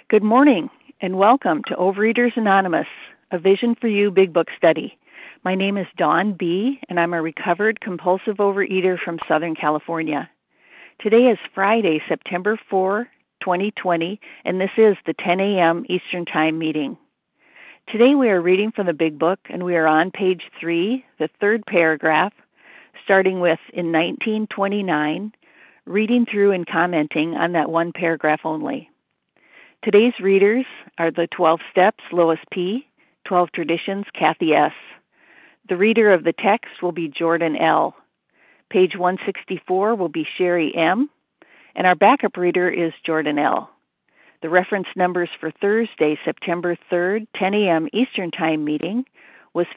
Good morning, and welcome to Overeaters Anonymous, a Vision for You Big Book study. My name is Dawn B., and I'm a recovered compulsive overeater from Southern California. Today is Friday, September 4, 2020, and this is the 10 a.m. Eastern Time meeting. Today we are reading from the Big Book, and we are on page 3, the third paragraph, starting with in 1929, reading through and commenting on that one paragraph only. Today's readers are the 12 Steps, Lois P., 12 Traditions, Kathy S. The reader of the text will be Jordan L. Page 164 will be Sherry M., and our backup reader is Jordan L. The reference numbers for Thursday, September 3rd, 10 a.m. Eastern Time meeting was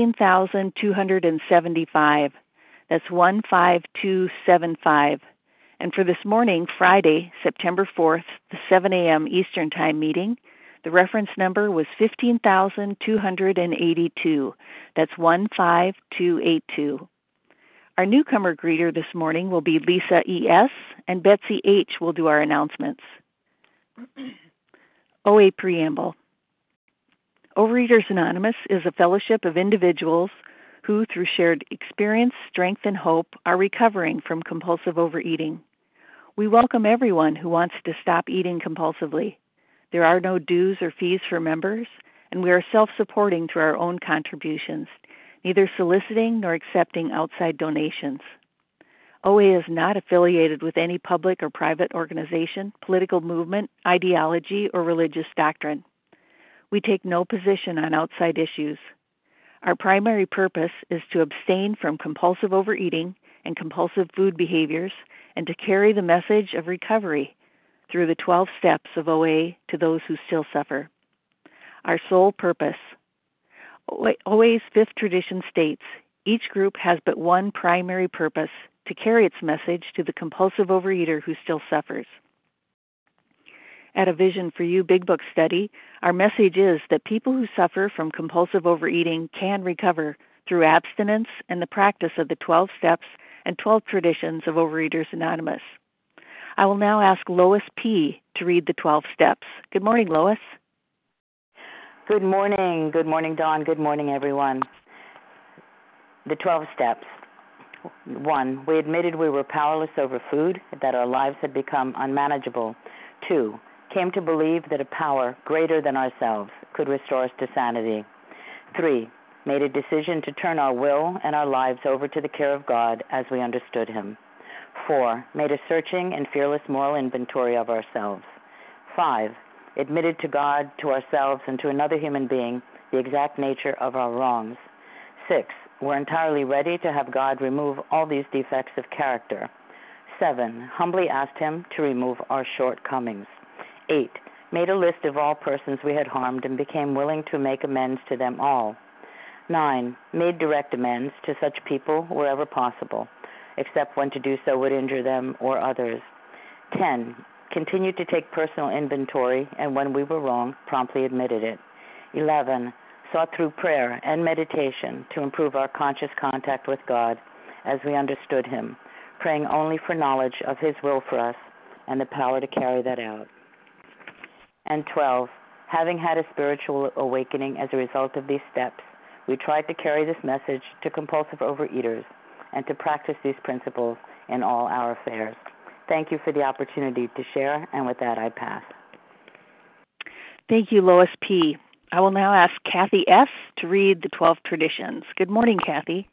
15,275. That's 15275. And for this morning, Friday, September 4th, the 7 a.m. Eastern Time meeting, the reference number was 15,282. That's 15282. Our newcomer greeter this morning will be Lisa E.S., and Betsy H. will do our announcements. OA Preamble. Overeaters Anonymous is a fellowship of individuals who, through shared experience, strength, and hope, are recovering from compulsive overeating. We welcome everyone who wants to stop eating compulsively. There are no dues or fees for members, and we are self-supporting through our own contributions, neither soliciting nor accepting outside donations. OA is not affiliated with any public or private organization, political movement, ideology, or religious doctrine. We take no position on outside issues. Our primary purpose is to abstain from compulsive overeating and compulsive food behaviors and to carry the message of recovery through the 12 steps of OA to those who still suffer. Our sole purpose. OA's fifth tradition states, each group has but one primary purpose, to carry its message to the compulsive overeater who still suffers. At a Vision for You Big Book study, our message is that people who suffer from compulsive overeating can recover through abstinence and the practice of the 12 steps and 12 traditions of Overeaters Anonymous. I will now ask Lois P. to read the 12 steps. Good morning, Lois. Good morning. Good morning, Dawn. Good morning, everyone. The 12 steps. 1. We admitted we were powerless over food, that our lives had become unmanageable. 2. Came to believe that a power greater than ourselves could restore us to sanity. 3. Made a decision to turn our will and our lives over to the care of God as we understood Him. 4. Made a searching and fearless moral inventory of ourselves. 5. Admitted to God, to ourselves, and to another human being the exact nature of our wrongs. 6. We're entirely ready to have God remove all these defects of character. 7. Humbly asked Him to remove our shortcomings. 8. Made a list of all persons we had harmed and became willing to make amends to them all. 9. Made direct amends to such people wherever possible, except when to do so would injure them or others. 10. Continued to take personal inventory, and when we were wrong, promptly admitted it. 11. Sought through prayer and meditation to improve our conscious contact with God as we understood Him, praying only for knowledge of His will for us and the power to carry that out. And 12. Having had a spiritual awakening as a result of these steps, we tried to carry this message to compulsive overeaters and to practice these principles in all our affairs. Thank you for the opportunity to share, and with that, I pass. Thank you, Lois P. I will now ask Kathy S. to read the 12 traditions. Good morning, Kathy.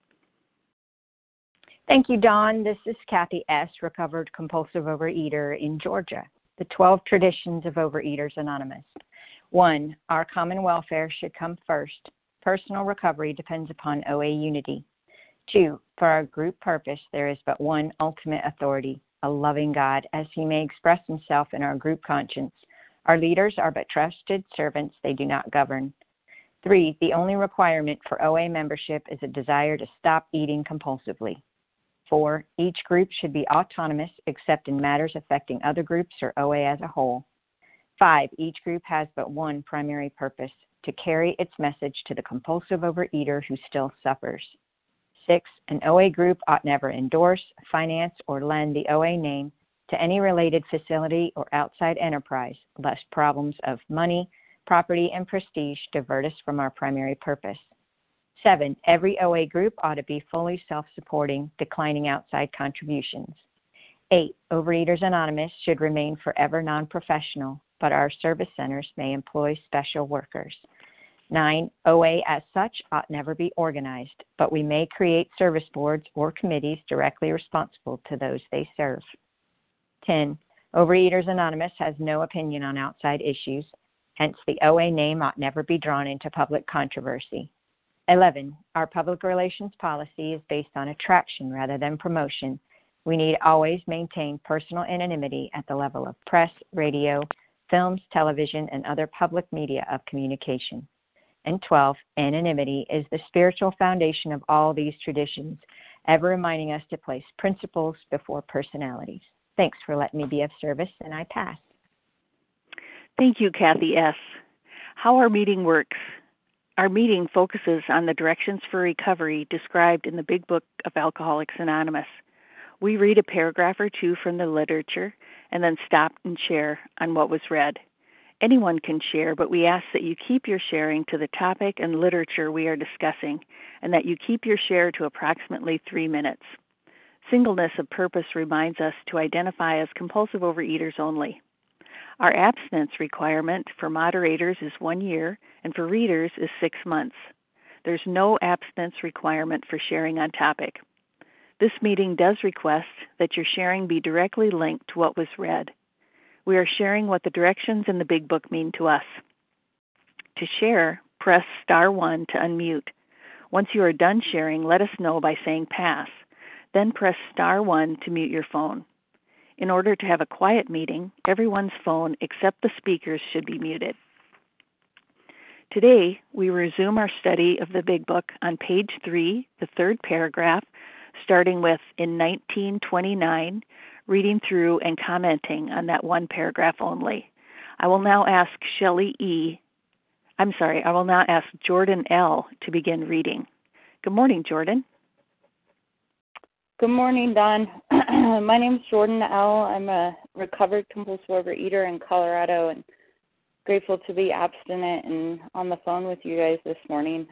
Thank you, Dawn. This is Kathy S., recovered compulsive overeater in Georgia. The 12 traditions of Overeaters Anonymous. 1. Our common welfare should come first. Personal recovery depends upon OA unity. 2. For our group purpose, there is but one ultimate authority, a loving God, as He may express Himself in our group conscience. Our leaders are but trusted servants, they do not govern. 3. The only requirement for OA membership is a desire to stop eating compulsively. 4. Each group should be autonomous except in matters affecting other groups or OA as a whole. 5. Each group has but one primary purpose, to carry its message to the compulsive overeater who still suffers. 6. An OA group ought never endorse, finance, or lend the OA name to any related facility or outside enterprise, lest problems of money, property, and prestige divert us from our primary purpose. 7, every OA group ought to be fully self-supporting, declining outside contributions. 8, Overeaters Anonymous should remain forever non-professional, but our service centers may employ special workers. 9, OA as such ought never be organized, but we may create service boards or committees directly responsible to those they serve. 10, Overeaters Anonymous has no opinion on outside issues, hence the OA name ought never be drawn into public controversy. 11, our public relations policy is based on attraction rather than promotion. We need always maintain personal anonymity at the level of press, radio, films, television, and other public media of communication. And 12, anonymity is the spiritual foundation of all these traditions, ever reminding us to place principles before personalities. Thanks for letting me be of service, and I pass. Thank you, Kathy S. How our meeting works. Our meeting focuses on the directions for recovery described in the Big Book of Alcoholics Anonymous. We read a paragraph or two from the literature and then stop and share on what was read. Anyone can share, but we ask that you keep your sharing to the topic and literature we are discussing, and that you keep your share to approximately 3 minutes. Singleness of purpose reminds us to identify as compulsive overeaters only. Our abstinence requirement for moderators is 1 year, and for readers is 6 months. There's no abstinence requirement for sharing on topic. This meeting does request that your sharing be directly linked to what was read. We are sharing what the directions in the Big Book mean to us. To share, press *1 to unmute. Once you are done sharing, let us know by saying pass. Then press *1 to mute your phone. In order to have a quiet meeting, everyone's phone except the speaker's should be muted. Today, we resume our study of the Big Book on page 3, the 3rd paragraph, starting with in 1929, reading through and commenting on that one paragraph only. I will now ask Jordan L. to begin reading. Good morning, Jordan. Good morning, Don. My name is Jordan L. I'm a recovered compulsive overeater in Colorado, and grateful to be abstinent and on the phone with you guys this morning.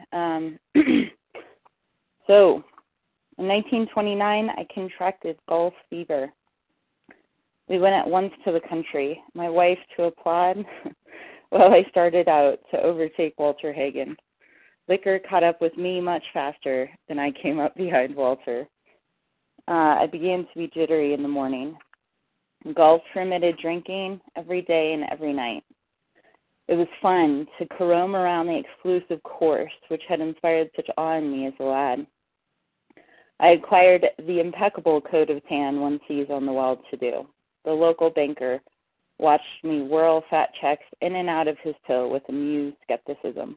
So, in 1929, I contracted Gulf fever. We went at once to the country, my wife to applaud, while I started out to overtake Walter Hagen. Liquor caught up with me much faster than I came up behind Walter. I began to be jittery in the morning. Gulf permitted drinking every day and every night. It was fun to carom around the exclusive course which had inspired such awe in me as a lad. I acquired the impeccable coat of tan one sees on the well-to-do. The local banker watched me whirl fat checks in and out of his till with amused skepticism.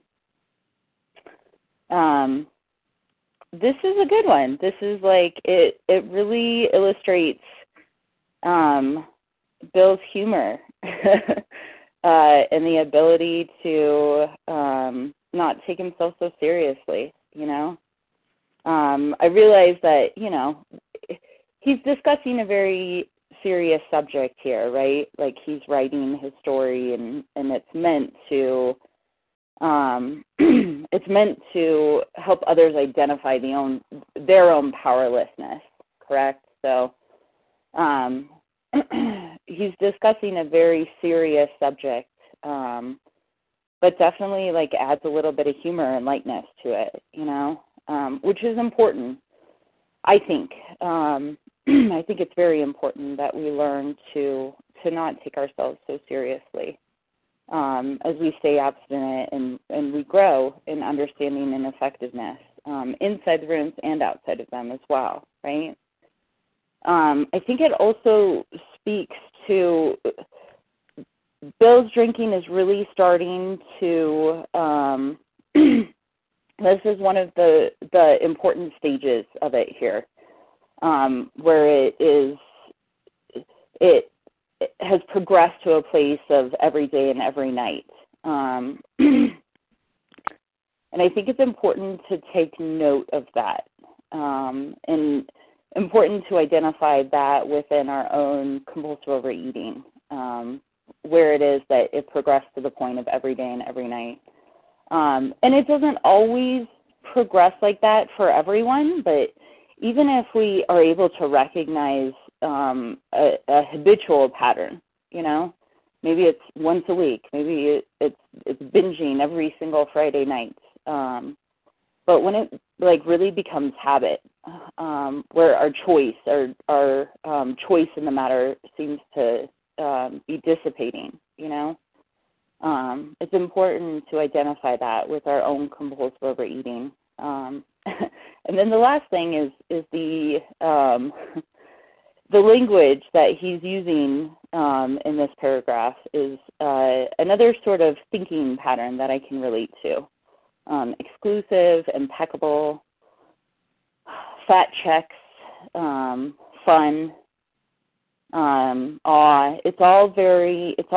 This is a good one. This is it really illustrates Bill's humor and the ability to not take himself so seriously, I realize that, he's discussing a very serious subject here, right? Like he's writing his story and it's meant to help others identify their own powerlessness, correct? So he's discussing a very serious subject, but definitely adds a little bit of humor and lightness to it, which is important, I think. I think it's very important that we learn to not take ourselves so seriously as we stay abstinent and we grow in understanding and effectiveness inside the rooms and outside of them as well, right? I think it also speaks to Bill's drinking is really starting to this is one of the important stages of it here, where it has progressed to a place of every day and every night. And I think it's important to take note of that and important to identify that within our own compulsive overeating, where it is that it progressed to the point of every day and every night. And it doesn't always progress like that for everyone, but even if we are able to recognize a habitual pattern, maybe it's once a week, maybe it's binging every single Friday night. But when it really becomes habit, where our choice choice in the matter seems to be dissipating, it's important to identify that with our own compulsive overeating. And then the last thing is the language that he's using in this paragraph is another sort of thinking pattern that I can relate to. Exclusive, impeccable, fat checks, fun, awe. It's all very it's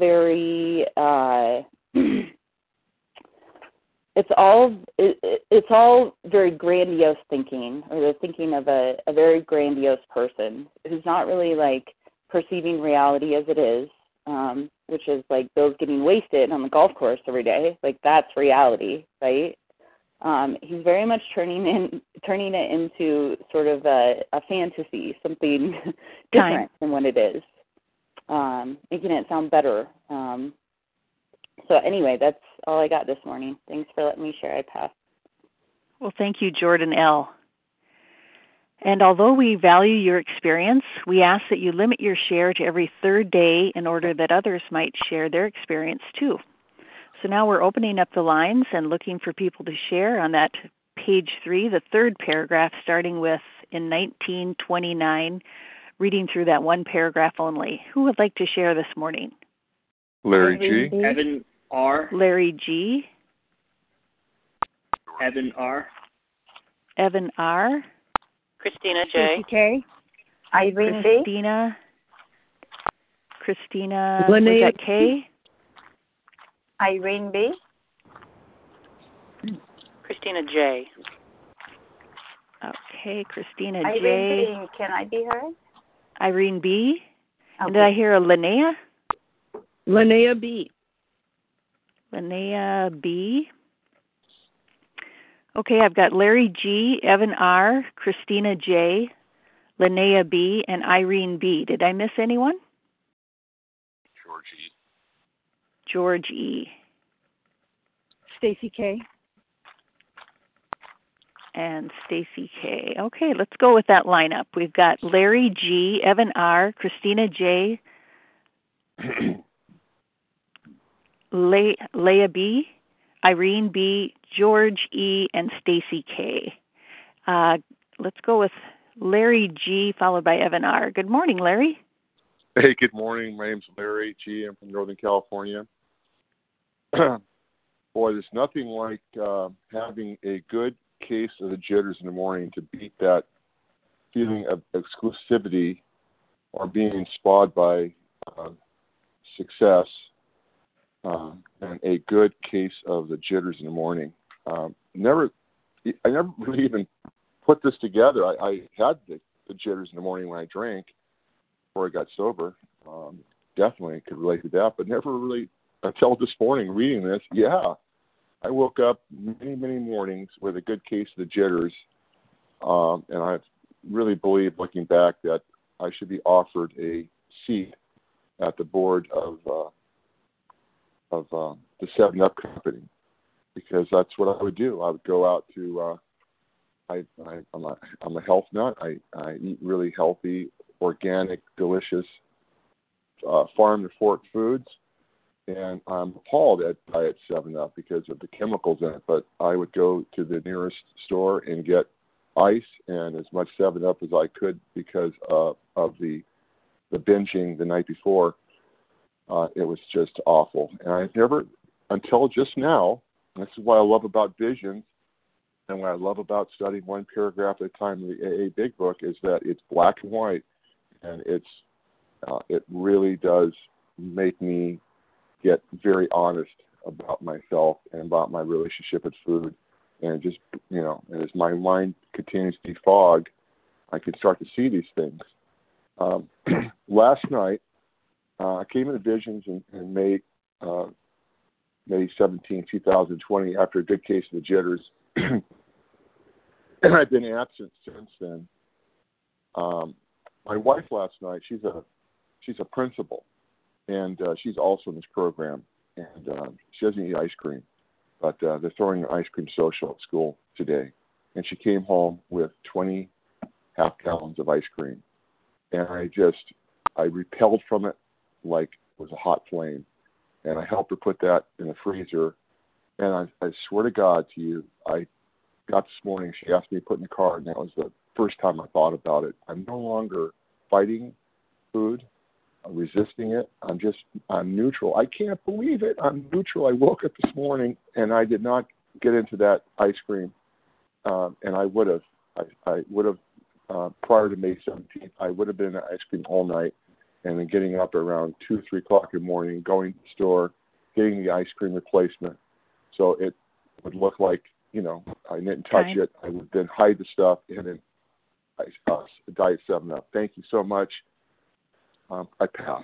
all very grandiose thinking, or the thinking of a very grandiose person who's not really perceiving reality as it is, which is Bill's getting wasted on the golf course every day. That's reality, right? He's very much turning it into sort of a fantasy, something different than what it is, making it sound better. So anyway, that's all I got this morning. Thanks for letting me share. I pass. Well, thank you, Jordan L. And although we value your experience, we ask that you limit your share to every third day in order that others might share their experience too. So now we're opening up the lines and looking for people to share on that page 3, the third paragraph, starting with in 1929, reading through that one paragraph only. Who would like to share this morning? Larry G. Evan R. Larry G. Evan R. Evan R. Christina J. K. Irene B. Christina, Linnea was that K? Irene B. Christina J. Okay, Christina Irene J. B. Can I be heard? Irene B. Okay. Did I hear a Linnea? Linnea B. Linnea B. Okay, I've got Larry G., Evan R., Christina J., Linnea B., and Irene B. Did I miss anyone? George E. George E. Stacy K. And Stacy K. Okay, let's go with that lineup. We've got Larry G., Evan R., Christina J., Leah B., Irene B., George E., and Stacy K. Let's go with Larry G., followed by Evan R. Good morning, Larry. Hey, good morning. My name's Larry G. I'm from Northern California. Boy, there's nothing like having a good case of the jitters in the morning to beat that feeling of exclusivity or being inspired by success, and a good case of the jitters in the morning. I never really even put this together. I had the jitters in the morning when I drank before I got sober. Definitely could relate to that, but never really until this morning reading this. Yeah, I woke up many mornings with a good case of the jitters, and I really believe, looking back, that I should be offered a seat at the board of the 7-Up company, because that's what I would do. I would go out to I'm a health nut. I eat really healthy, organic, delicious farm to fork foods, and I'm appalled at Diet 7-Up because of the chemicals in it. But I would go to the nearest store and get ice and as much 7-Up as I could because of the binging the night before. It was just awful. And I never, until just now, this is what I love about Visions, and what I love about studying one paragraph at a time in the AA Big Book, is that it's black and white, and it really does make me get very honest about myself and about my relationship with food. And just, and as my mind continues to be fogged, I can start to see these things. Last night, I came into visions in May 17, 2020, after a good case of the jitters, and I've been absent since then. My wife last night, she's a principal, and she's also in this program, and she doesn't eat ice cream, but they're throwing an ice cream social at school today, and she came home with 20 half gallons of ice cream, and I repelled from it like it was a hot flame, and I helped her put that in the freezer, and I swear to God to you, I got this morning, she asked me to put in the car, and that was the first time I thought about it. I'm no longer fighting food, I'm resisting it, I'm neutral. I can't believe it, I'm neutral. I woke up this morning, and I did not get into that ice cream, and I would have, prior to May 17th, I would have been in ice cream all night, and then getting up around 2, 3 o'clock in the morning, going to the store, getting the ice cream replacement. So it would look like, I didn't touch it. I would then hide the stuff and then Diet 7-Up. Thank you so much. I pass.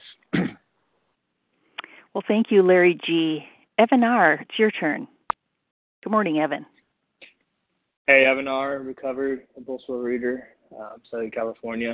Well, thank you, Larry G. Evan R., it's your turn. Good morning, Evan. Hey, Evan R., recovered compulsive overeater, Southern California.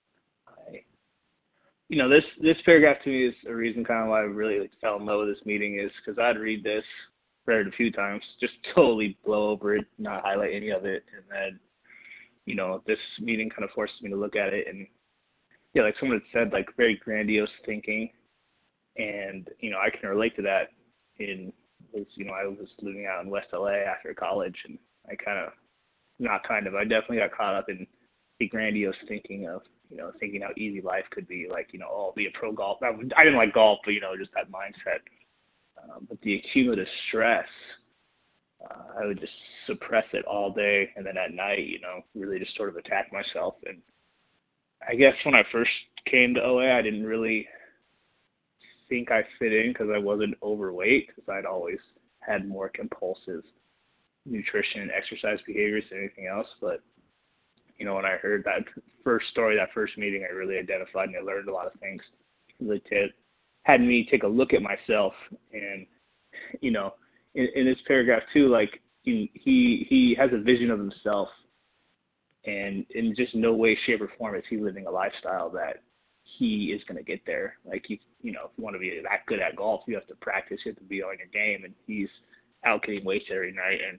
This paragraph to me is a reason kind of why I really fell in love with this meeting, is because I'd read this, read it a few times, just totally blow over it, not highlight any of it, and then, this meeting kind of forces me to look at it, and like someone had said, like very grandiose thinking, and I can relate to that. I was living out in West LA after college, and I definitely got caught up in the grandiose thinking of thinking how easy life could be, like I'll be a pro golf. I didn't like golf, but just that mindset. But the accumulative stress, I would just suppress it all day, and then at night, really just sort of attack myself. And I guess when I first came to OA, I didn't really think I fit in because I wasn't overweight, because I'd always had more compulsive nutrition and exercise behaviors than anything else. But, when I heard that first story, that first meeting, I really identified and I learned a lot of things. It had me take a look at myself, and, in this paragraph too, like he has a vision of himself, and in just no way, shape, or form is he living a lifestyle that he is going to get there. Like, if you want to be that good at golf, you have to practice, you have to be on your game, and he's out getting weights every night. And,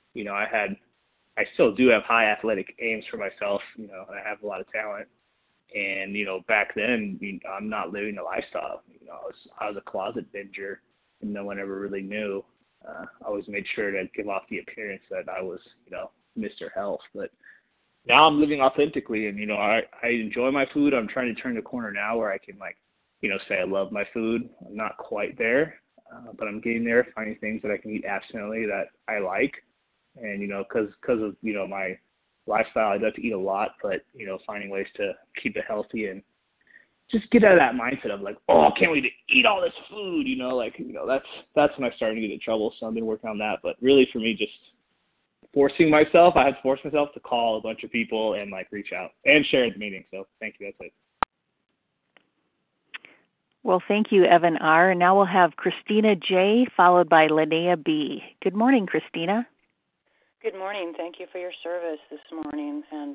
I still do have high athletic aims for myself, and I have a lot of talent. And, back then, I'm not living the lifestyle. I was a closet binger, and no one ever really knew. I always made sure to give off the appearance that I was, Mr. Health. But now I'm living authentically, and, I enjoy my food. I'm trying to turn the corner now where I can, say I love my food. I'm not quite there, but I'm getting there, finding things that I can eat abstinently that I like. And, because of, my lifestyle, I like to eat a lot, but, finding ways to keep it healthy and just get out of that mindset of like, oh, I can't wait to eat all this food, that's when I started to get in trouble. So I've been working on that. But really for me, just I had to force myself to call a bunch of people and reach out and share at the meeting. So thank you. That's it. Well, thank you, Evan R. And now we'll have Christina J. followed by Linnea B. Good morning, Christina. Good morning. Thank you for your service this morning. And,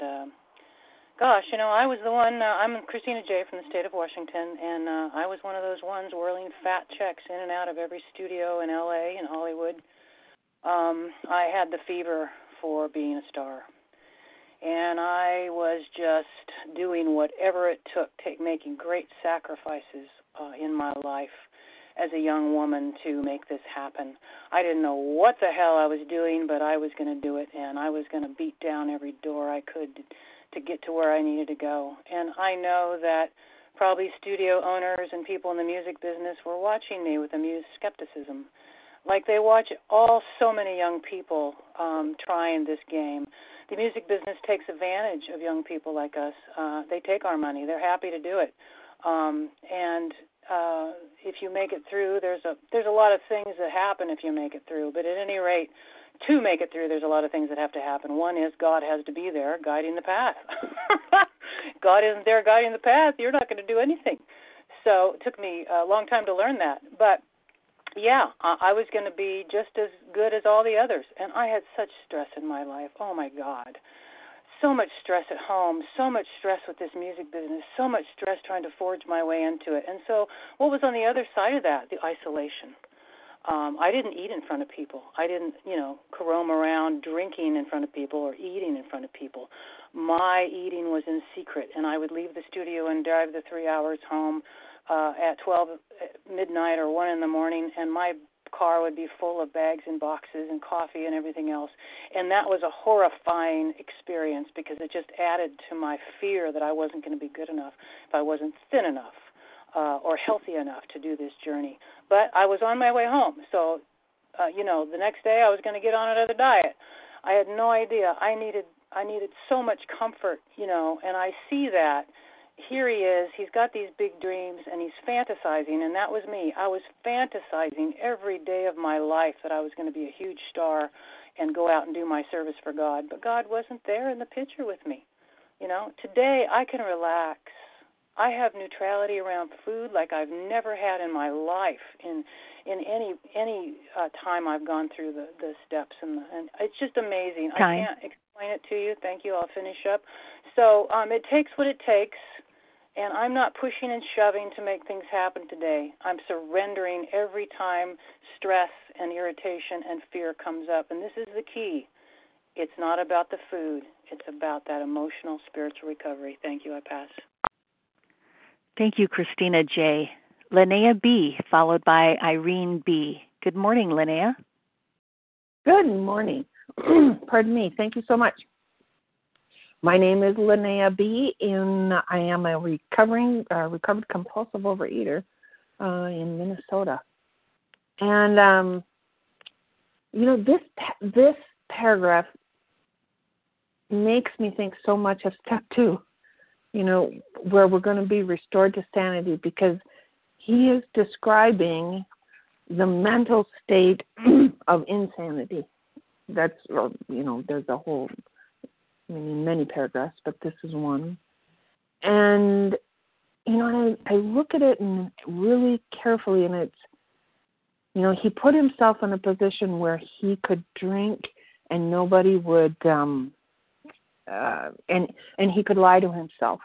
I was the one, I'm Christina J. from the state of Washington, and I was one of those ones whirling fat checks in and out of every studio in L.A. and Hollywood. I had the fever for being a star. And I was just doing whatever it took, making great sacrifices in my life as a young woman to make this happen. I didn't know what the hell I was doing, but I was going to do it, and I was going to beat down every door I could to get to where I needed to go. And I know that probably studio owners and people in the music business were watching me with amused skepticism, like they watch so many young people trying this game. The music business takes advantage of young people like us. They take our money. They're happy to do it. And if you make it through, there's a lot of things that happen if you make it through. But at any rate, to make it through, there's a lot of things that have to happen. One is God has to be there guiding the path. God isn't there guiding the path, you're not going to do anything. So it took me a long time to learn that. But, yeah, I was going to be just as good as all the others. And I had such stress in my life. Oh, my God. So much stress at home, so much stress with this music business, so much stress trying to forge my way into it. And so what was on the other side of that? The isolation. I didn't eat in front of people. I didn't, roam around drinking in front of people or eating in front of people. My eating was in secret, and I would leave the studio and drive the 3 hours home at 12 midnight or 1 in the morning, and my car would be full of bags and boxes and coffee and everything else. And that was a horrifying experience because it just added to my fear that I wasn't going to be good enough if I wasn't thin enough or healthy enough to do this journey. But I was on my way home. So, the next day I was going to get on another diet. I had no idea. I needed so much comfort, and I see that. Here he is, he's got these big dreams, and he's fantasizing, and that was me. I was fantasizing every day of my life that I was going to be a huge star and go out and do my service for God. But God wasn't there in the picture with me. Today I can relax. I have neutrality around food like I've never had in my life in any time I've gone through the steps, and it's just amazing. Time. I can't explain it to you. Thank you. I'll finish up. So it takes what it takes. And I'm not pushing and shoving to make things happen today. I'm surrendering every time stress and irritation and fear comes up. And this is the key. It's not about the food. It's about that emotional, spiritual recovery. Thank you. I pass. Thank you, Christina J. Linnea B., followed by Irene B. Good morning, Linnea. Good morning. Pardon me. Thank you so much. My name is Linnea B., and I am a recovered compulsive overeater in Minnesota. And, this paragraph makes me think so much of step 2, where we're going to be restored to sanity, because he is describing the mental state of insanity. That's, there's a whole... many paragraphs, but this is one. And, I look at it and really carefully, and it's, he put himself in a position where he could drink and nobody would, and he could lie to himself,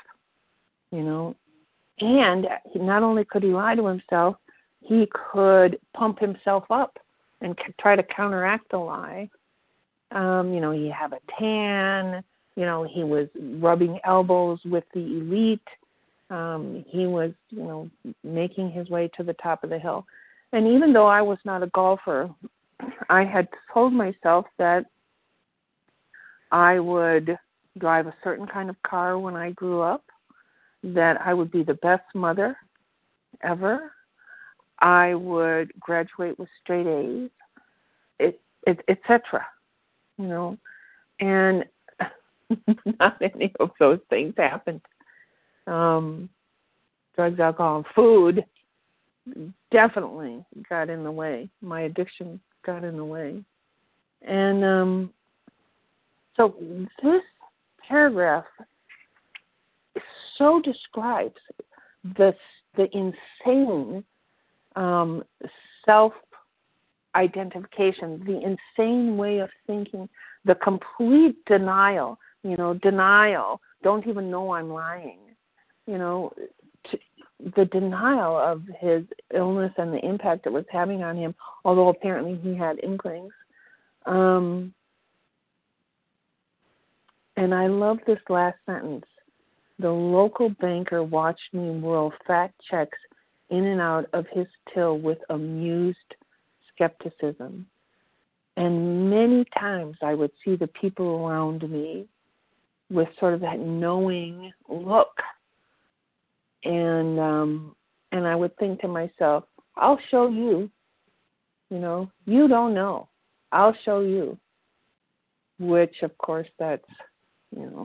And not only could he lie to himself, he could pump himself up and try to counteract the lie. He had a tan, he was rubbing elbows with the elite. He was, making his way to the top of the hill. And even though I was not a golfer, I had told myself that I would drive a certain kind of car when I grew up, that I would be the best mother ever. I would graduate with straight A's, etc. And not any of those things happened. Drugs, alcohol, and food definitely got in the way. My addiction got in the way. And so this paragraph so describes the insane self-identification, the insane way of thinking, the complete denial, don't even know I'm lying, the denial of his illness and the impact it was having on him, although apparently he had inklings. And I love this last sentence. The local banker watched me whirl fat checks in and out of his till with amused skepticism. And many times I would see the people around me with sort of that knowing look. And I would think to myself, I'll show you. You don't know. I'll show you. Which, of course, that's,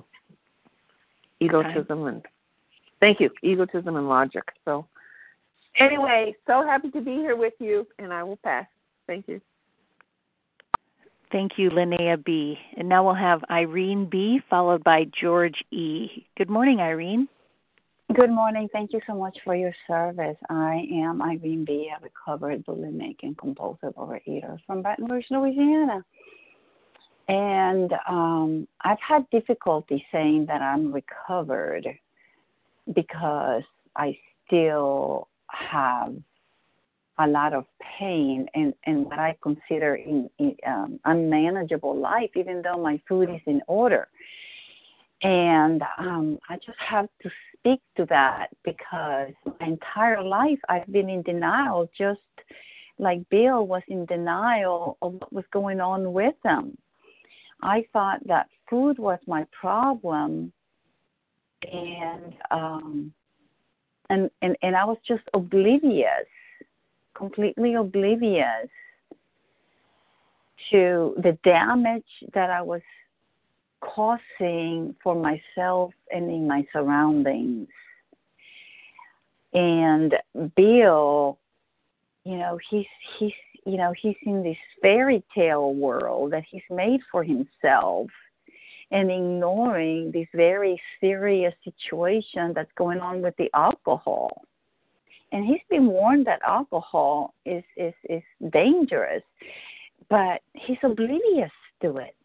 egotism and, thank you, egotism and logic. So Anyway, so happy to be here with you, and I will pass. Thank you. Thank you, Linnea B. And now we'll have Irene B. followed by George E. Good morning, Irene. Good morning. Thank you so much for your service. I am Irene B., a recovered bulimic and compulsive overeater from Baton Rouge, Louisiana. And I've had difficulty saying that I'm recovered because I still have a lot of pain and what I consider unmanageable life, even though my food is in order. And I just have to speak to that because my entire life I've been in denial, just like Bill was in denial of what was going on with him. I thought that food was my problem, and I was just oblivious, completely oblivious to the damage that I was causing for myself and in my surroundings. And Bill, he's in this fairy tale world that he's made for himself and ignoring this very serious situation that's going on with the alcohol. And he's been warned that alcohol is dangerous, but he's oblivious to it.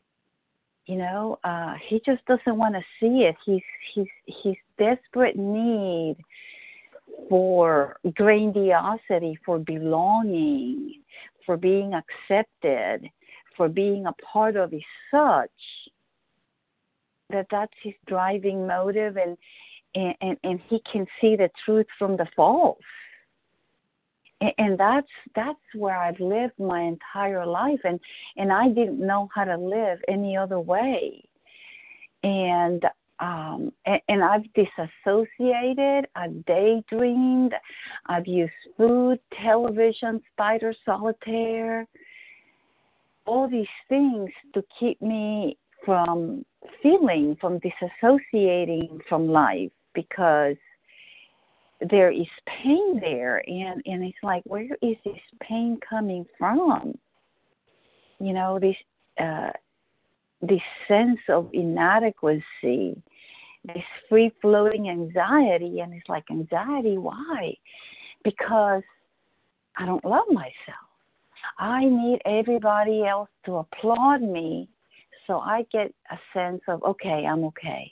He just doesn't want to see it. His desperate need for grandiosity, for belonging, for being accepted, for being a part of is such that's his driving motive, and he can see the truth from the false. And that's where I've lived my entire life, and I didn't know how to live any other way. And I've disassociated, I've daydreamed, I've used food, television, spider solitaire, all these things to keep me from disassociating from life, because there is pain there, and it's like, where is this pain coming from? This sense of inadequacy, this free-floating anxiety, and it's like, anxiety, why? Because I don't love myself. I need everybody else to applaud me so I get a sense of, okay, I'm okay.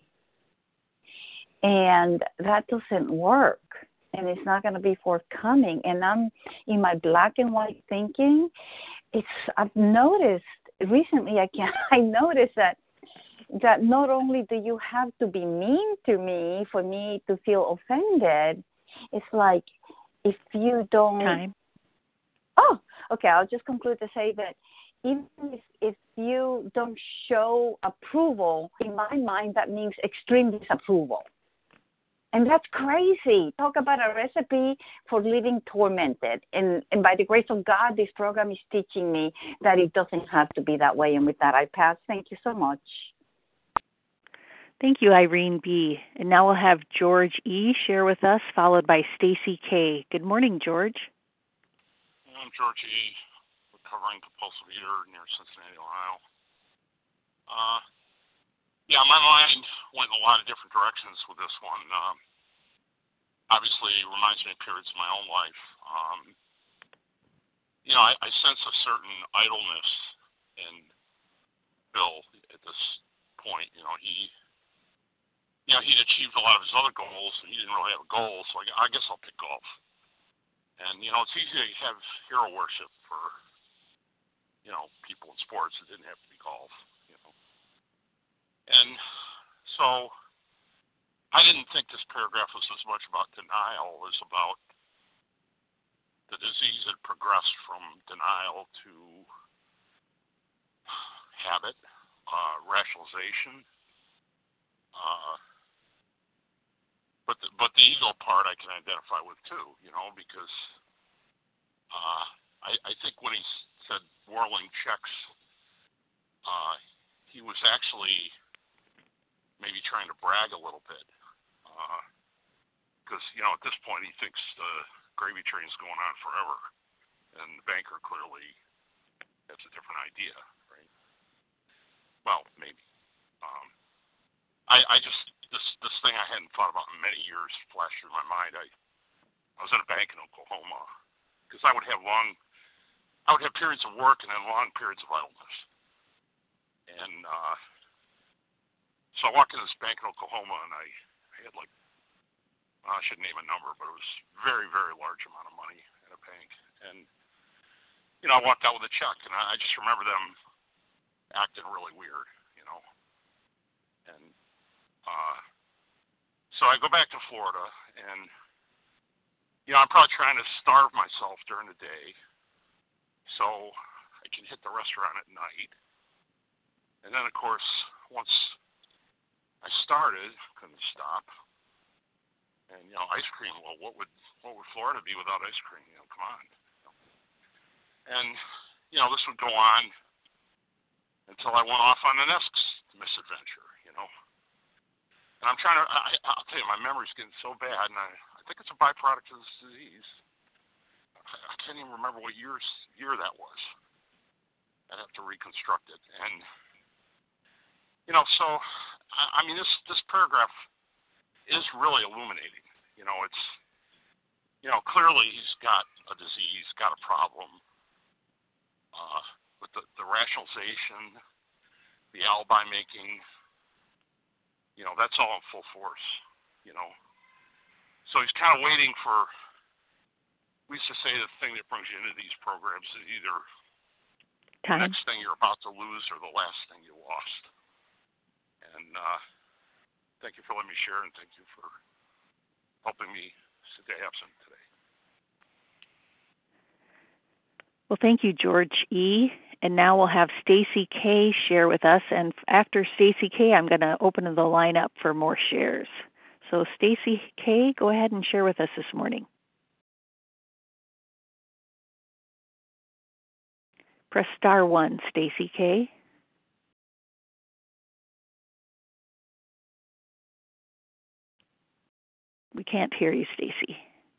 And that doesn't work, and it's not going to be forthcoming. And I'm in my black and white thinking. I've noticed recently. I noticed that not only do you have to be mean to me for me to feel offended, it's like if you don't. Time. Oh, okay. I'll just conclude to say that even if you don't show approval, in my mind, that means extreme disapproval. And that's crazy. Talk about a recipe for living tormented. And by the grace of God, this program is teaching me that it doesn't have to be that way. And with that, I pass. Thank you so much. Thank you, Irene B. And now we'll have George E. share with us, followed by Stacy K. Good morning, George. I'm George E., recovering compulsive eater near Cincinnati, Ohio. My mind went in a lot of different directions with this one. Obviously, it reminds me of periods of my own life. I sense a certain idleness in Bill at this point. He'd achieved a lot of his other goals, and he didn't really have a goal, so I guess I'll pick golf. And, it's easy to have hero worship for, people in sports. It didn't have to be golf, And so I didn't think this paragraph was as much about denial as about the disease had progressed from denial to habit, rationalization. But the ego part I can identify with too, because I think when he said whirling checks, he was actually maybe trying to brag a little bit, because at this point he thinks gravy train's going on forever. And the banker clearly has a different idea, right? Well, maybe. I just, this thing I hadn't thought about in many years flashed through my mind. I was in a bank in Oklahoma because I would have periods of work and then long periods of idleness. And so I walked into this bank in Oklahoma, and I had like, I shouldn't name a number, but it was very, very large amount of money in a bank. And, you know, I walked out with a check, and I just remember them acting really weird, you know. And so I go back to Florida, and, you know, I'm probably trying to starve myself during the day so I can hit the restaurant at night. And then, of course, once I started, couldn't stop. And, you know, ice cream, well, what would Florida be without ice cream? You know, come on. And, you know, this would go on until I went off on the next misadventure, you know. And I'm trying to, I'll tell you, my memory's getting so bad, and I think it's a byproduct of this disease. I can't even remember what year that was. I'd have to reconstruct it. And, you know, so, I mean, this paragraph is really illuminating. You know, it's, you know, clearly he's got a disease, got a problem. With the rationalization, the alibi making, you know, that's all in full force, you know. So he's kind of waiting for, we used to say the thing that brings you into these programs is either time. The next thing you're about to lose or the last thing you lost. And thank you for letting me share, and thank you for helping me stay absent today. Well, thank you, George E. And now we'll have Stacy K. share with us. And after Stacy K., I'm going to open the line up for more shares. So Stacy K., go ahead and share with us this morning. Press star 1, Stacy K. We can't hear you, Stacy.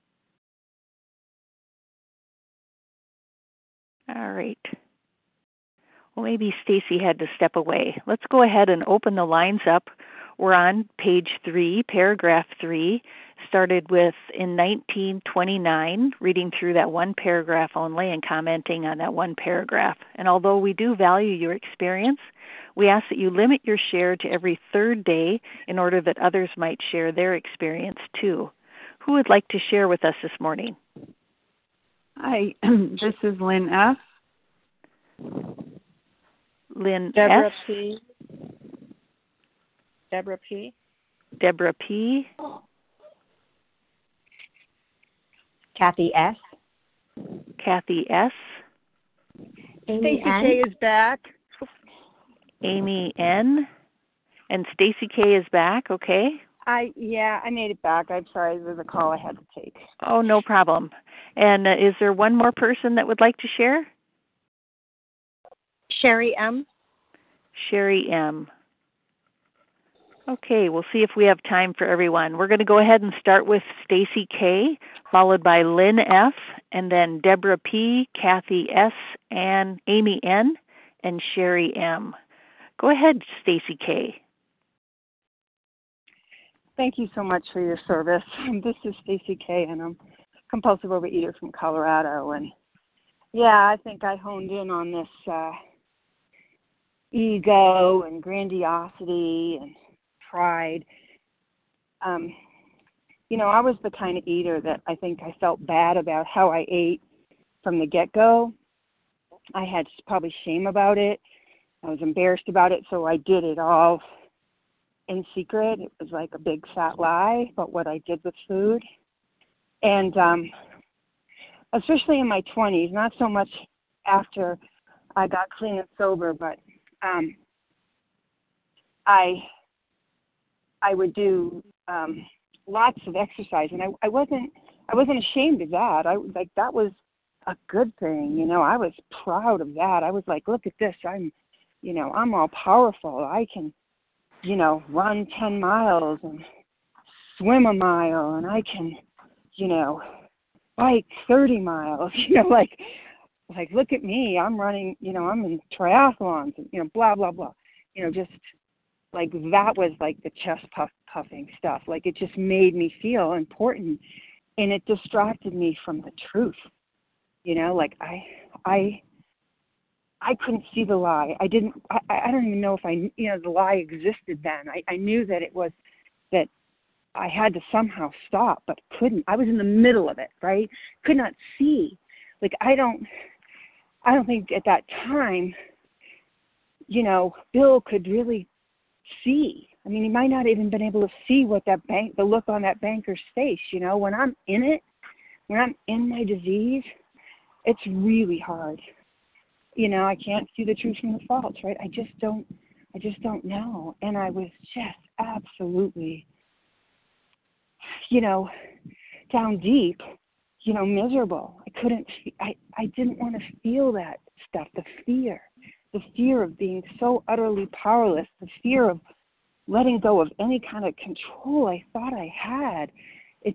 All right. Well, maybe Stacy had to step away. Let's go ahead and open the lines up. We're on page 3, paragraph 3, started with in 1929, reading through that one paragraph only and commenting on that one paragraph. And although we do value your experience, we ask that you limit your share to every third day in order that others might share their experience too. Who would like to share with us this morning? Hi, this is Lynn F. Lynn Deborah F. P. Deborah P. Deborah P. Kathy S. Kathy S. Stacy K. is back. Amy N. And Stacy K. is back, okay? I made it back. I'm sorry, there's a call I had to take. Oh, no problem. And is there one more person that would like to share? Sherry M. Sherry M. Okay, we'll see if we have time for everyone. We're going to go ahead and start with Stacy K., followed by Lynn F., and then Deborah P., Kathy S., and Amy N., and Sherry M. Go ahead, Stacy K. Thank you so much for your service. This is Stacy K., and I'm a compulsive overeater from Colorado. And, I think I honed in on this ego and grandiosity and pride. I was the kind of eater that I think I felt bad about how I ate from the get-go. I had probably shame about it. I was embarrassed about it, so I did it all in secret. It was like a big fat lie about what I did with food. And especially in my 20s, not so much after I got clean and sober, but I would do lots of exercise, and I wasn't ashamed of that. That was a good thing, I was proud of that. I was like, look at this, I'm all powerful. I can, run 10 miles and swim a mile, and I can, bike 30 miles, like look at me, I'm running, I'm in triathlons, and, blah, blah, blah, just like that was like the chest puffing stuff. Like it just made me feel important, and it distracted me from the truth. Like I couldn't see the lie. I don't even know if the lie existed then. I knew that it was that I had to somehow stop, but couldn't. I was in the middle of it, right? Could not see. Like I don't think at that time, Bill could really see. I mean, he might not even been able to see what the look on that banker's face. When I'm in it, when I'm in my disease, it's really hard. I can't see the truth from the false, right? I just don't know. And I was just absolutely, down deep, miserable. I didn't want to feel that stuff, the fear of being so utterly powerless, the fear of letting go of any kind of control I thought I had. It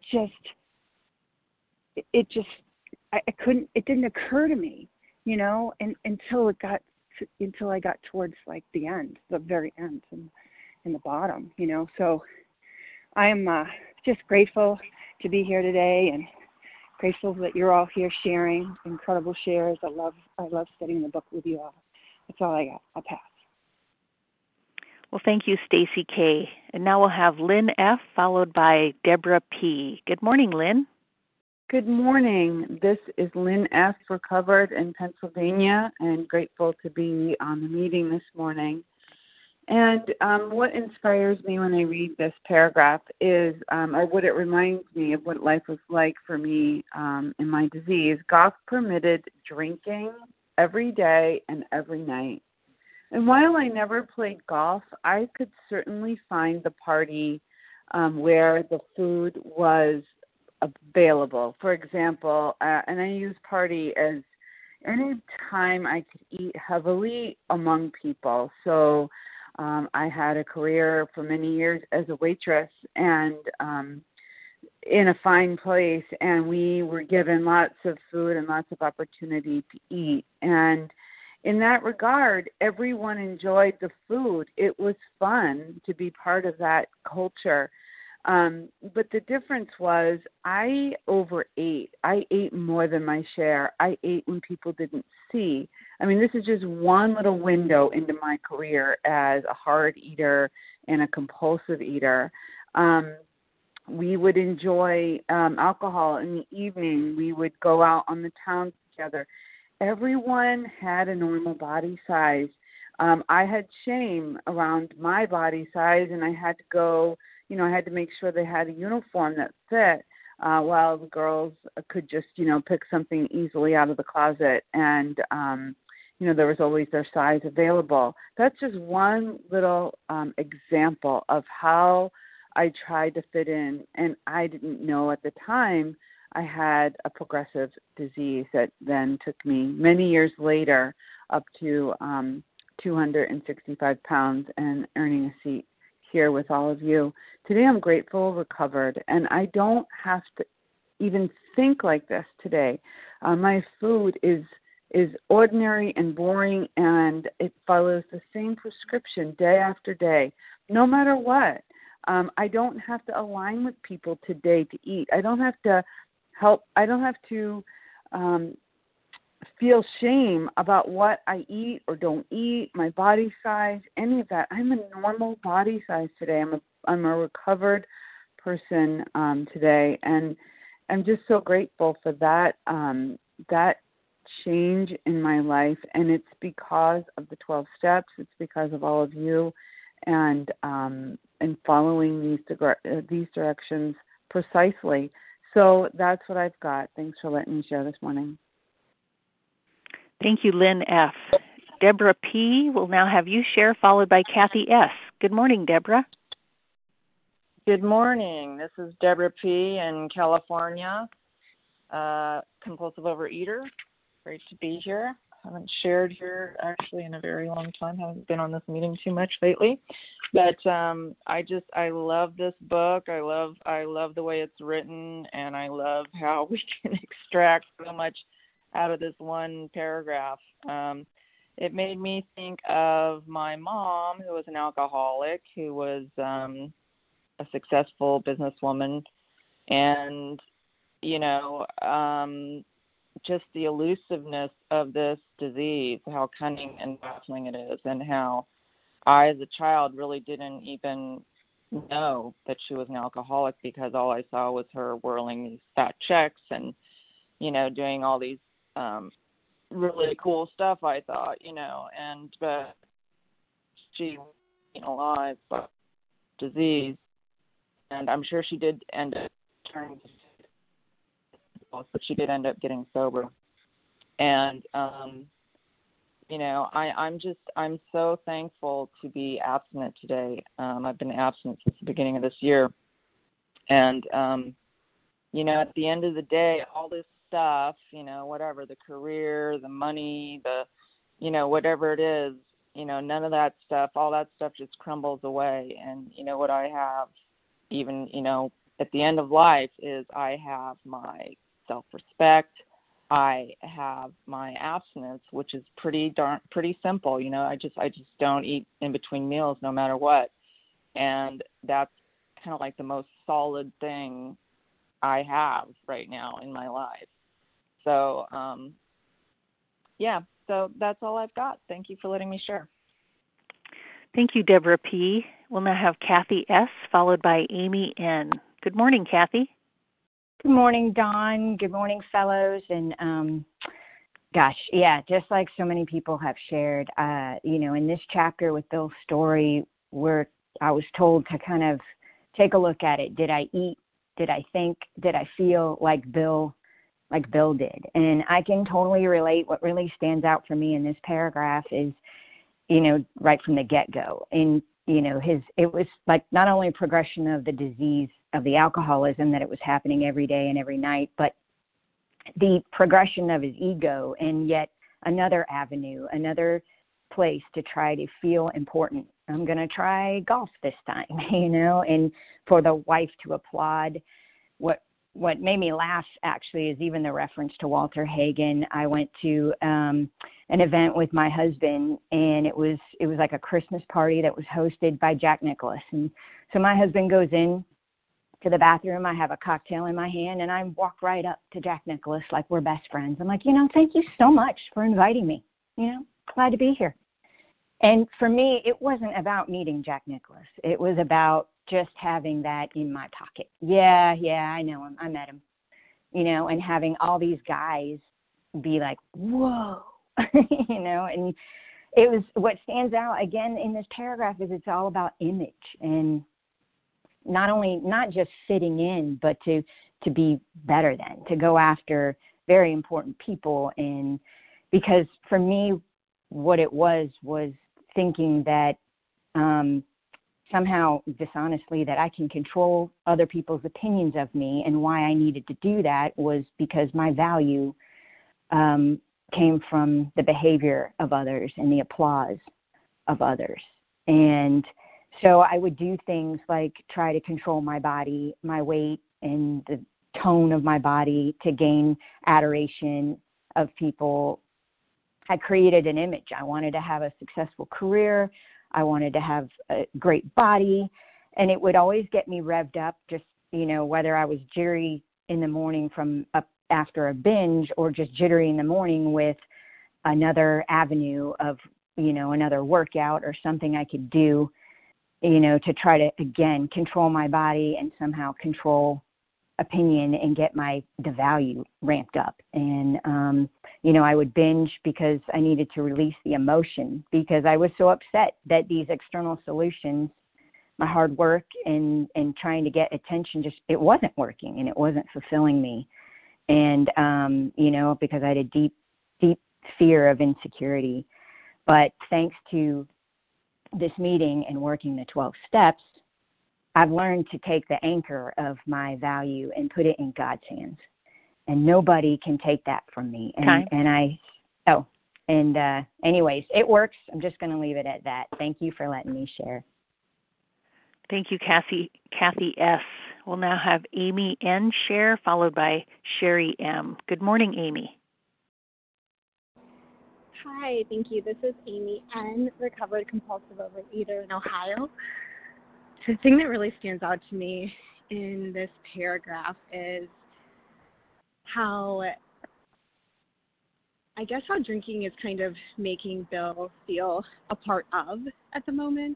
couldn't, it didn't occur to me, and until I got towards like the end, the very end and the bottom, so I'm just grateful to be here today, and grateful that you're all here sharing incredible shares. I love studying the book with you all. That's all I got. I'll pass. Well, thank you, Stacy K. And now we'll have Lynn F. followed by Deborah P. Good morning, Lynn. Good morning. This is Lynn F., recovered in Pennsylvania, and grateful to be on the meeting this morning. And what inspires me when I read this paragraph is, or what it reminds me of what life was like for me in my disease. Goff permitted drinking every day and every night. And while I never played golf, I could certainly find the party where the food was available. For example, and I use party as any time I could eat heavily among people. So I had a career for many years as a waitress and in a fine place, and we were given lots of food and lots of opportunity to eat. And in that regard, everyone enjoyed the food. It was fun to be part of that culture. But the difference was I overate. I ate more than my share. I ate when people didn't see. I mean, this is just one little window into my career as a hard eater and a compulsive eater. We would enjoy alcohol in the evening. We would go out on the town together. Everyone had a normal body size. I had shame around my body size, and I had to go, I had to make sure they had a uniform that fit, while the girls could just, pick something easily out of the closet. And, there was always their size available. That's just one little example of how I tried to fit in, and I didn't know at the time I had a progressive disease that then took me many years later up to 265 pounds and earning a seat here with all of you. Today I'm grateful, recovered, and I don't have to even think like this today. My food is ordinary and boring, and it follows the same prescription day after day, no matter what. I don't have to align with people today to eat. I don't have to help. I don't have to feel shame about what I eat or don't eat, my body size, any of that. I'm a normal body size today. I'm a recovered person today, and I'm just so grateful for that that change in my life. And it's because of the 12 steps. It's because of all of you, and following these directions precisely. So that's what I've got. Thanks for letting me share this morning. Thank you, Lynn F. Deborah P. will now have you share, followed by Kathy S. Good morning, Deborah. Good morning. This is Deborah P. in California, compulsive overeater. Great to be here. haven't shared here actually in a very long time. Haven't been on this meeting too much lately, but I love this book. I love the way it's written, and I love how we can extract so much out of this one paragraph. It made me think of my mom, who was an alcoholic, who was a successful businesswoman, and just the elusiveness of this disease, how cunning and baffling it is, and how I, as a child, really didn't even know that she was an alcoholic because all I saw was her whirling these fat checks and, doing all these really cool stuff, I thought, but she alive by disease, and I'm sure she did end up turning, but she did end up getting sober. And I'm so thankful to be abstinent today. I've been abstinent since the beginning of this year, and at the end of the day, all this stuff, whatever, the career, the money, whatever it is, none of that stuff, all that stuff just crumbles away. And what I have, even at the end of life, is I have my self-respect. I have my abstinence, which is pretty simple. I just don't eat in between meals no matter what. And that's kind of like the most solid thing I have right now in my life. So, so that's all I've got. Thank you for letting me share. Thank you, Deborah P. We'll now have Kathy S., followed by Amy N. Good morning, Kathy. Good morning, Dawn. Good morning, fellows. And just like so many people have shared, in this chapter with Bill's story, where I was told to kind of take a look at it. Did I eat? Did I think? Did I feel like Bill did? And I can totally relate. What really stands out for me in this paragraph is, right from the get-go. And, it was like not only a progression of the disease of the alcoholism, that it was happening every day and every night, but the progression of his ego, and yet another avenue, another place to try to feel important. I'm going to try golf this time, and for the wife to applaud. What made me laugh, actually, is even the reference to Walter Hagen. I went to an event with my husband, and it was like a Christmas party that was hosted by Jack Nicklaus. And so my husband goes in to the bathroom. I have a cocktail in my hand, and I walk right up to Jack Nicklaus like we're best friends. I'm like, thank you so much for inviting me. Glad to be here. And for me, it wasn't about meeting Jack Nicklaus. It was about just having that in my pocket. Yeah, I know him. I met him. And having all these guys be like, whoa, and it was, what stands out again in this paragraph is it's all about image, and not just fitting in, but to be better than, to go after very important people. And because for me, what it was thinking that somehow dishonestly that I can control other people's opinions of me, and why I needed to do that was because my value came from the behavior of others and the applause of others. And so I would do things like try to control my body, my weight, and the tone of my body to gain adoration of people. I created an image. I wanted to have a successful career. I wanted to have a great body, and it would always get me revved up, just, whether I was jittery in the morning from up after a binge, or just jittery in the morning with another avenue of, another workout or something I could do, to try to, again, control my body and somehow control opinion and get the value ramped up. And, I would binge because I needed to release the emotion, because I was so upset that these external solutions, my hard work and trying to get attention, it wasn't working, and it wasn't fulfilling me. And, because I had a deep, deep fear of insecurity. But thanks to this meeting and working the 12 steps, I've learned to take the anchor of my value and put it in God's hands. And nobody can take that from me. And And anyways, it works. I'm just going to leave it at that. Thank you for letting me share. Thank you, Kathy S. We'll now have Amy N. share, followed by Sherry M. Good morning, Amy. Hi, thank you. This is Amy N., recovered compulsive overeater in Ohio. The thing that really stands out to me in this paragraph is how drinking is kind of making Bill feel a part of at the moment.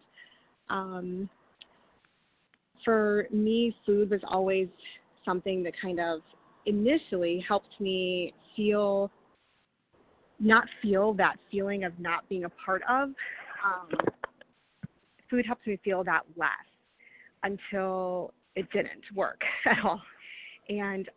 For me, food was always something that kind of initially helped me not feel that feeling of not being a part of. Food helped me feel that less until it didn't work at all. And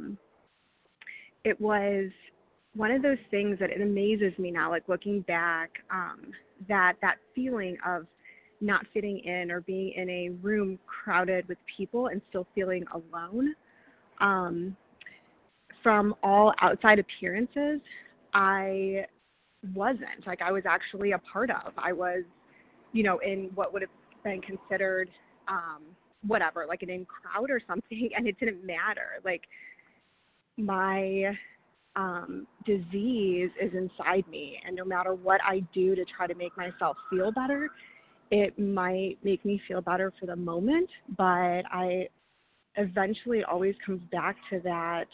it was one of those things that it amazes me now, like looking back, that feeling of not fitting in or being in a room crowded with people and still feeling alone. From all outside appearances, I wasn't. Like, I was actually a part of. I was, in what would have been considered whatever, like an in crowd or something, and it didn't matter. Like, my disease is inside me, and no matter what I do to try to make myself feel better, it might make me feel better for the moment, but I eventually always comes back to that,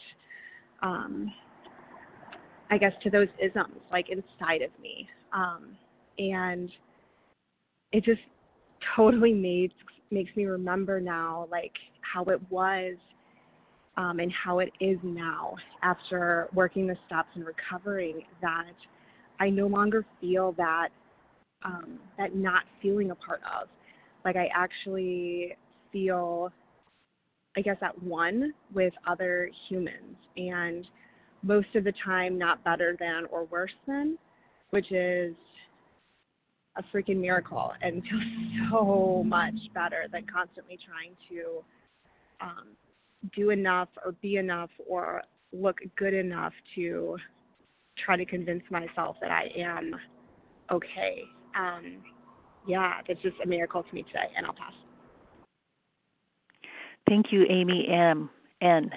to those isms, like, inside of me. And it just totally makes me remember now, like, how it was and how it is now after working the steps and recovering, that I no longer feel that not feeling a part of. Like, I actually feel, at one with other humans, and most of the time not better than or worse than, which is a freaking miracle, and feels so much better than constantly trying to do enough or be enough or look good enough to try to convince myself that I am okay. That's just a miracle to me today, and I'll pass. Thank you, Amy M. N.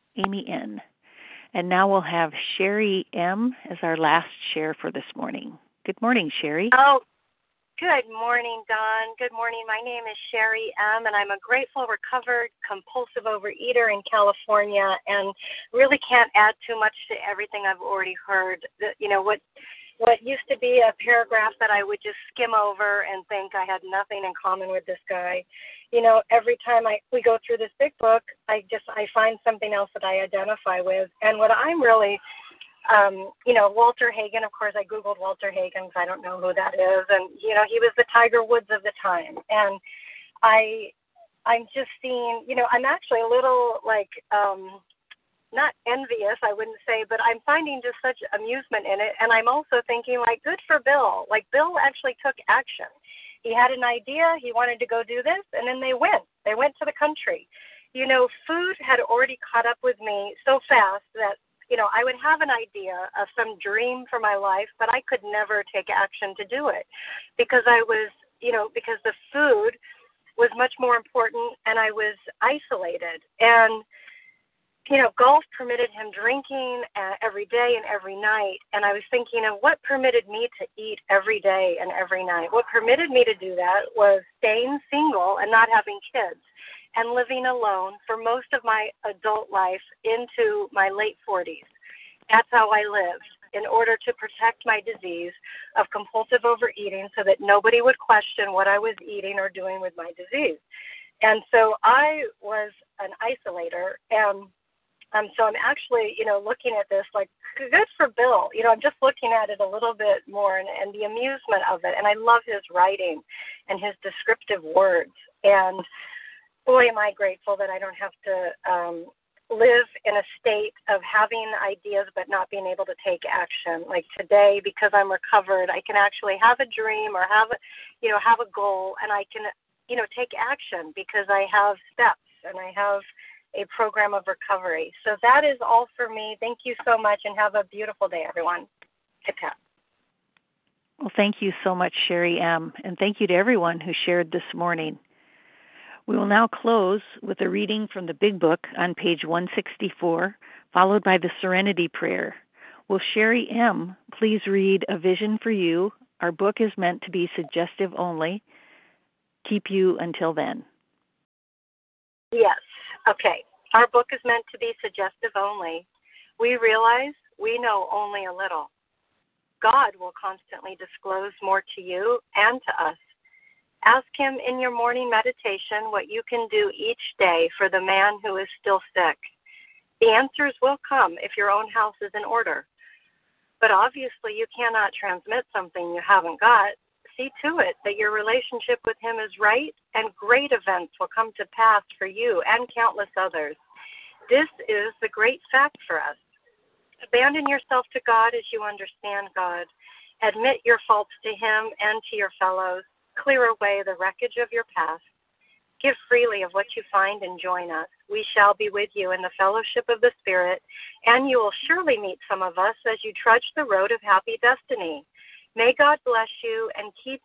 And now we'll have Sherry M. as our last share for this morning. Good morning, Sherry. Oh, good morning, Dawn. Good morning. My name is Sherry M., and I'm a grateful, recovered, compulsive overeater in California, and really can't add too much to everything I've already heard. What used to be a paragraph that I would just skim over and think I had nothing in common with this guy. Every time we go through this big book, I find something else that I identify with. And what I'm really, Walter Hagen, of course, I Googled Walter Hagen because I don't know who that is. And, he was the Tiger Woods of the time. And I'm just seeing, I'm actually a little not envious, I wouldn't say, but I'm finding just such amusement in it. And I'm also thinking, good for Bill. Bill actually took action. He had an idea. He wanted to go do this, and then they went. They went to the country. Food had already caught up with me so fast that, I would have an idea of some dream for my life, but I could never take action to do it because because the food was much more important, and I was isolated. And golf permitted him drinking every day and every night. And I was thinking of what permitted me to eat every day and every night. What permitted me to do that was staying single and not having kids and living alone for most of my adult life into my late 40s. That's how I lived in order to protect my disease of compulsive overeating so that nobody would question what I was eating or doing with my disease. And so I was an isolator, and so I'm actually, looking at this good for Bill. I'm just looking at it a little bit more and the amusement of it. And I love his writing and his descriptive words. And boy, am I grateful that I don't have to live in a state of having ideas but not being able to take action. Like today, because I'm recovered, I can actually have a dream or have a goal, and I can, take action because I have steps and I have a program of recovery. So that is all for me. Thank you so much, and have a beautiful day, everyone. Hip hip. Well, thank you so much, Sherry M., and thank you to everyone who shared this morning. We will now close with a reading from the Big Book on page 164, followed by the Serenity Prayer. Will Sherry M. please read A Vision for You? Our book is meant to be suggestive only. Keep you until then. Yes. Okay. Our book is meant to be suggestive only. We realize we know only a little. God will constantly disclose more to you and to us. Ask him in your morning meditation what you can do each day for the man who is still sick. The answers will come if your own house is in order. But obviously you cannot transmit something you haven't got. See to it that your relationship with him is right, and great events will come to pass for you and countless others. This is the great fact for us. Abandon yourself to God as you understand God. Admit your faults to him and to your fellows. Clear away the wreckage of your past. Give freely of what you find and join us. We shall be with you in the fellowship of the Spirit, and you will surely meet some of us as you trudge the road of happy destiny. May God bless you and keep